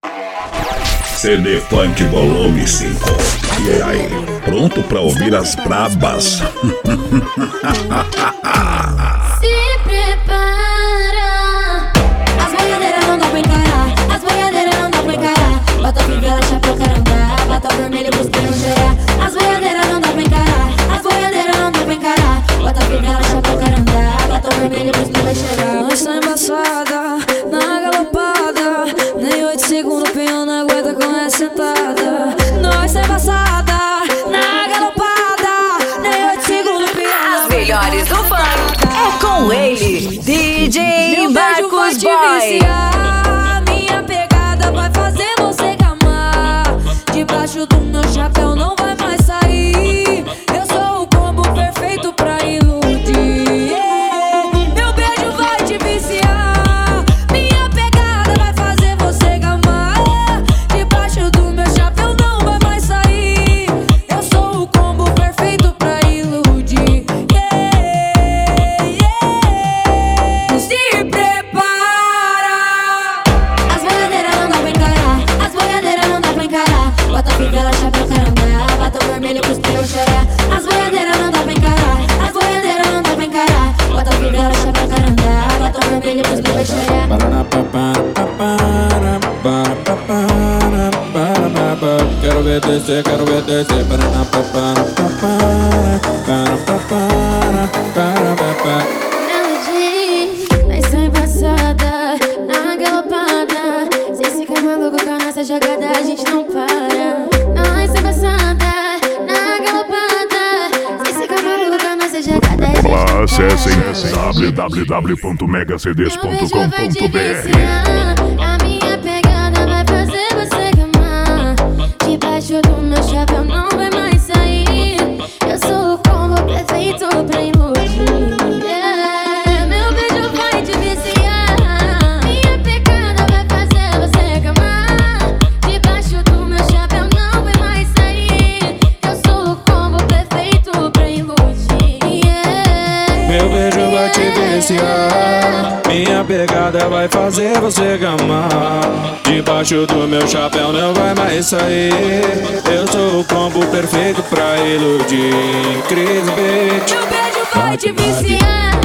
CD Funk Volume 5. E aí, pronto pra ouvir as brabas? Se prepara. As boiadeiras não dá pra encarar. As boiadeiras não dá pra encarar. Bota fivela, chapéu, caramba. Bota vermelho pros pinos cheirar. As boiadeiras não dá pra encarar. As boiadeiras não dá pra encarar. Bota fivela, chapéu, caramba. Bota vermelho pros pinos cheirar. Nós tá embaçada, na galopada. Nem 8 segundos o peão não aguenta com essa sentada. Nós tá embaçada, na galopada. Nem 8 segundos o peão não As aguenta. melhores do funk é com ele, DJ Marcos Boy. Minha pegada vai fazer você gamar. Debaixo do meu chapéu não vai mais sair. Eu sou o combo perfeito pra iludir. Meu beijo vai te viciar. Minha pegada vai fazer você gamar. Debaixo do meu chapéu não vai mais sair. Eu sou o combo perfeito pra iludir. Se prepara. As boiadeiras não dá pra encarar. As boiadeiras não dá pra encarar. Bota fivela, chapéu, caramba. Bota o vermelho pros pinos cheirar. As boiadeiras não dá pra encarar. As boiadeiras não dá pra encarar. Bota fivela, chapéu, caramba. Bota o vermelho pros pinos cheirar. Quero ver descer, quero ver descer. Nós tá embaçada, na galopada. Sem ficar maluco com a nossa jogada, a gente não para. Nós tá embaçada, na galopada. Sem ficar maluco com a nossa jogada, a gente não para. Acessem www.megacds.com.br. A minha pegada vai fazer você gamar. Debaixo do meu chapéu não vai mais sair. Eu sou o combo perfeito pra iludir. Meu beijo vai te viciar. Minha pegada vai fazer você gamar. Debaixo do meu chapéu não vai mais sair. Eu sou o combo perfeito pra iludir. Meu beijo vai te viciar. Minha pegada vai fazer você gamar. Debaixo do meu chapéu não vai mais sair. Eu sou o combo perfeito pra iludir. Cris, bitch. Meu beijo vai te viciar.